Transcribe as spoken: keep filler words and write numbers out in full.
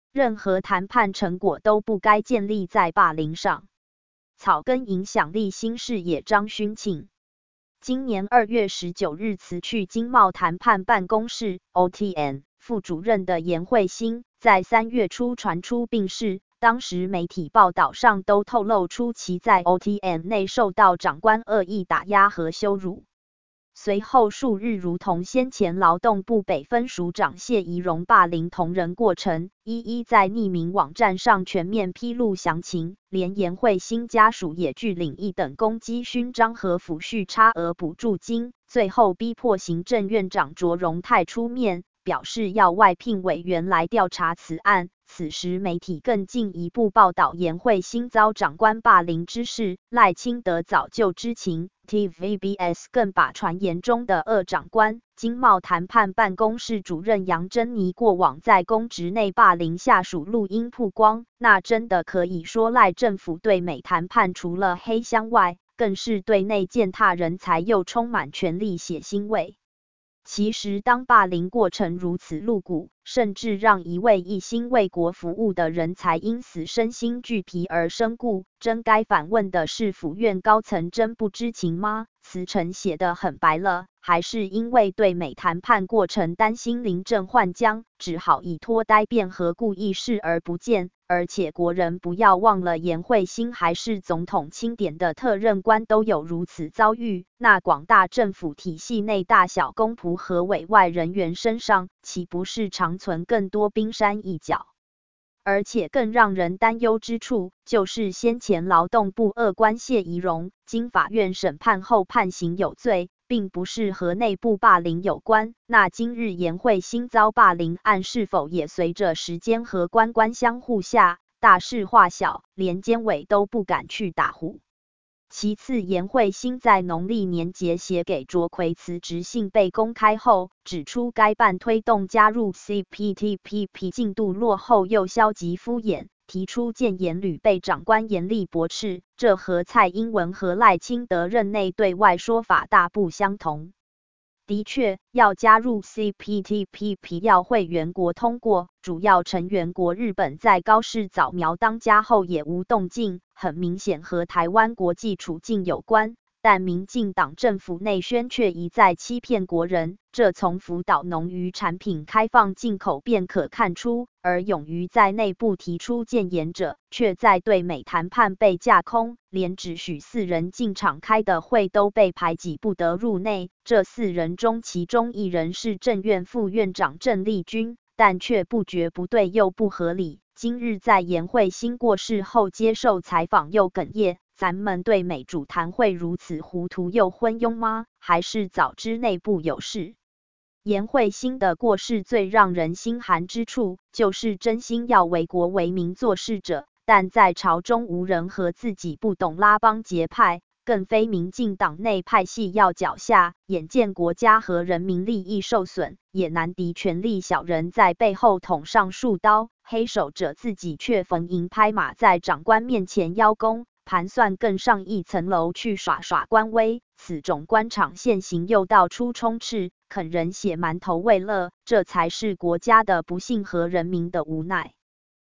任何谈判成果都不该建立在霸凌上。草根影响力新视野张勋庆今年二月十九日辞去经贸谈判办公室 O T N 副主任的颜慧欣，在三月初传出病逝。当时媒体报道上都透露出其在 O T N 内受到长官恶意打压和羞辱。随后数日，如同先前劳动部北分署长谢宜荣霸凌同仁过程，一一在匿名网站上全面披露详情，连颜慧欣家属也拒领一等功绩勋章和抚恤差额补助金，最后逼迫行政院长卓荣泰出面，表示要外聘委员来调查此案。此时媒体更进一步报道颜慧欣遭长官霸凌之事，赖清德早就知情。T V B S 更把传言中的二长官、经贸谈判办公室主任杨珍妮过往在公职内霸凌下属录音曝光，那真的可以说赖政府对美谈判除了黑箱外，更是对内践踏人才又充满权力血腥味。其实当霸凌过程如此露骨，甚至让一位一心为国服务的人才因此身心俱疲而身故，真该反问的是府院高层真不知情吗？辞呈写得很白了，还是因为对美谈判过程担心临阵换将，只好以拖呆辩和故意视而不见。而且国人不要忘了，颜慧欣还是总统钦点的特任官，都有如此遭遇，那广大政府体系内大小公仆和委外人员身上，岂不是长存更多冰山一角？而且更让人担忧之处，就是先前劳动部二官谢宜荣，经法院审判后判刑有罪，并不是和内部霸凌有关。那今日颜慧欣遭霸凌案是否也随着时间和官官相护下，大事化小，连监委都不敢去打呼？其次，颜慧欣在农历年节写给卓奎辞职信被公开后，指出该办推动加入 C P T P P 进度落后又消极敷衍，提出建言屡被长官严厉驳斥，这和蔡英文和赖清德任内对外说法大不相同。的确，要加入 C P T P P 要会员国通过，主要成员国日本在高市早苗当家后也无动静，很明显和台湾国际处境有关。但民进党政府内宣却一再欺骗国人，这从福岛农渔产品开放进口便可看出，而勇于在内部提出建言者，却在对美谈判被架空，连只许四人进场开的会都被排挤不得入内。这四人中，其中一人是政院副院长郑丽君，但却不觉不对又不合理。今日在颜慧欣过世后接受采访又哽咽，咱们对美主谈会如此糊涂又昏庸吗？还是早知内部有事？颜慧欣的过世最让人心寒之处，就是真心要为国为民做事者，但在朝中无人和自己不懂拉帮结派，更非民进党内派系要脚下，眼见国家和人民利益受损，也难敌权力小人在背后捅上数刀，黑手者自己却逢迎拍马，在长官面前邀功，盘算更上一层楼去耍耍官威。此种官场现行又到处充斥，啃人血馒头为乐，这才是国家的不幸和人民的无奈。